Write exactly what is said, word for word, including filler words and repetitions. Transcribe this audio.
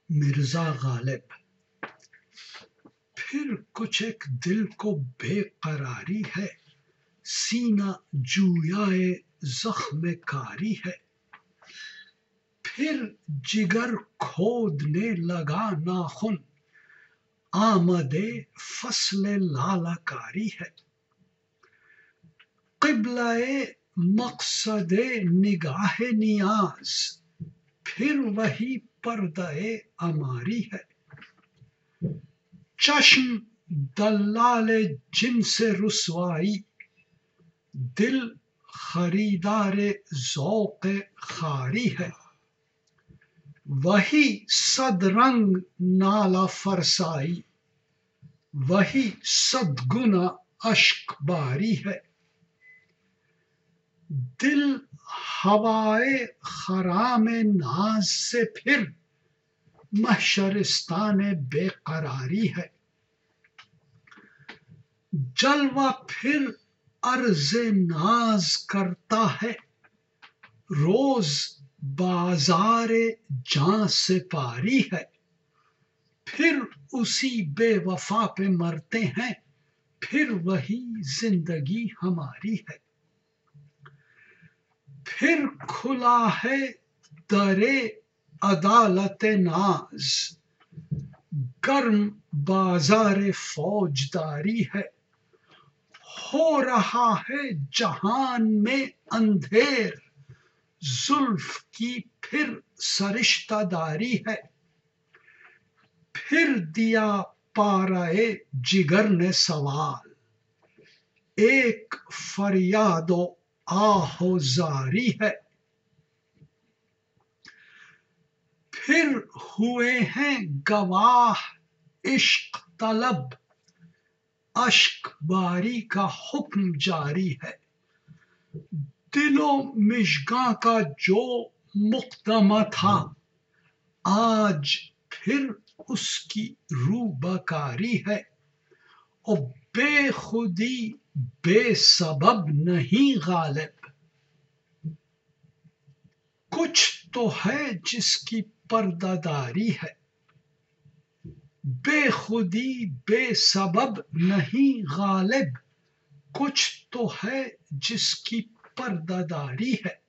مرزا غالب۔ پھر کچھ ایک دل کو بے قراری ہے، سینہ جویائے زخم کاری ہے۔ پھر جگر کھودنے لگا ناخن، آمد فصل لالہ کاری ہے۔ قبلہ مقصد نگاہ نیاز، پھر وہی پردہ عماری ہے۔ چشم دلال جنس رسوائی، دل خریدار ذوق خواری ہے۔ وہی صد رنگ نالہ فرسائی، وہی صد گنا اشک باری ہے۔ دل ہوائے خرام ناز سے پھر محشرستان بے قراری ہے۔ جلوہ پھر عرض ناز کرتا ہے، روز بازار جاں سپاری ہے۔ پھر اسی بے وفا پہ مرتے ہیں، پھر وہی زندگی ہماری ہے۔ پھر کھلا ہے در عدالت ناز، گرم بازار فوجداری ہے۔ ہو رہا ہے جہان میں اندھیر، زلف کی پھر سرشتہ داری ہے۔ پھر دیا پارہ جگر نے سوال، ایک فریاد و آہ و زاری ہے۔ پھر ہوئے ہیں گواہ عشق طلب، اشک باری کا حکم جاری ہے۔ دل و مژگاں کا جو مقدمہ تھا، آج پھر اس کی روبکاری ہے۔ اور بے خودی بے سبب نہیں غالب، کچھ تو ہے جس کی پردہ داری ہے۔ بے خودی بے سبب نہیں غالب، کچھ تو ہے جس کی پردہ داری ہے۔